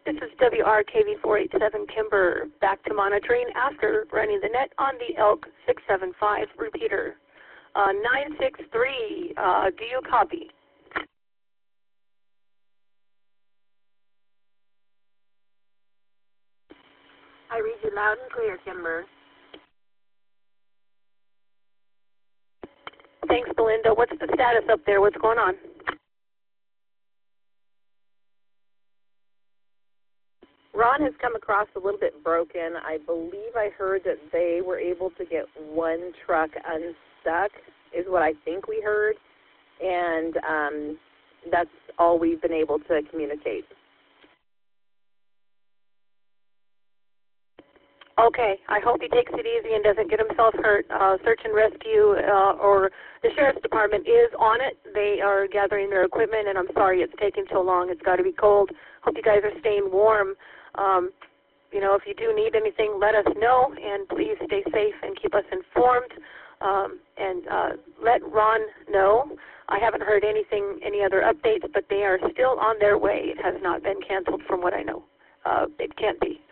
This is WRKV487 Kimber, back to monitoring after running the net on the Elk 675 repeater. 963, do you copy? I read you loud and clear, Kimber. Thanks, Belinda. What's the status up there? What's going on? Ron has come across a little bit broken. I believe I heard that they were able to get one truck unstuck, is what I think we heard, and that's all we've been able to communicate. Okay, I hope he takes it easy and doesn't get himself hurt. Search and rescue or the Sheriff's Department is on it. They are gathering their equipment, and I'm sorry it's taking so long. It's got to be cold. Hope you guys are staying warm. You know, if you do need anything, let us know, and please stay safe and keep us informed. And let Ron know. I haven't heard any other updates, but they are still on their way. It has not been canceled from what I know. It can't be.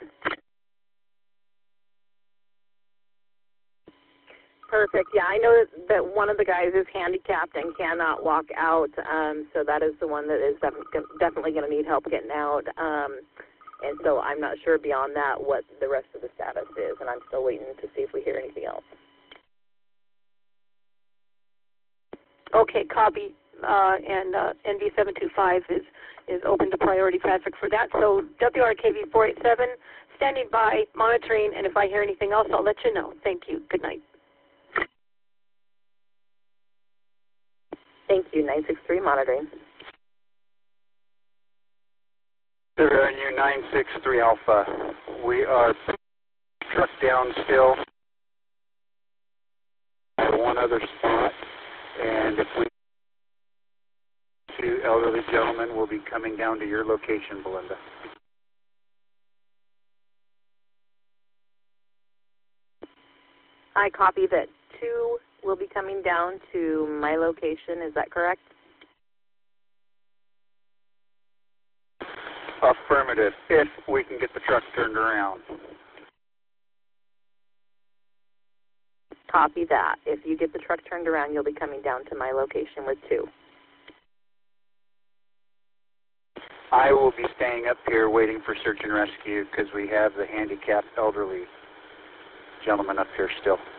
Perfect. Yeah, I know that one of the guys is handicapped and cannot walk out, so that is the one that is definitely going to need help getting out. And so I'm not sure beyond that what the rest of the status is, and I'm still waiting to see if we hear anything else. Okay, copy. And NV725 is open to priority traffic for that. So WRKV487, standing by, monitoring, and if I hear anything else, I'll let you know. Thank you. Good night. Thank you. 963 monitoring. Revenue 963 Alpha. We are truck down still at one other spot, and if we two elderly gentlemen will be coming down to your location, Belinda. I copy that 2 will be coming down to my location. Is that correct? Affirmative, if we can get the truck turned around. Copy that. If you get the truck turned around, you'll be coming down to my location with 2. I will be staying up here waiting for search and rescue because we have the handicapped elderly gentleman up here still.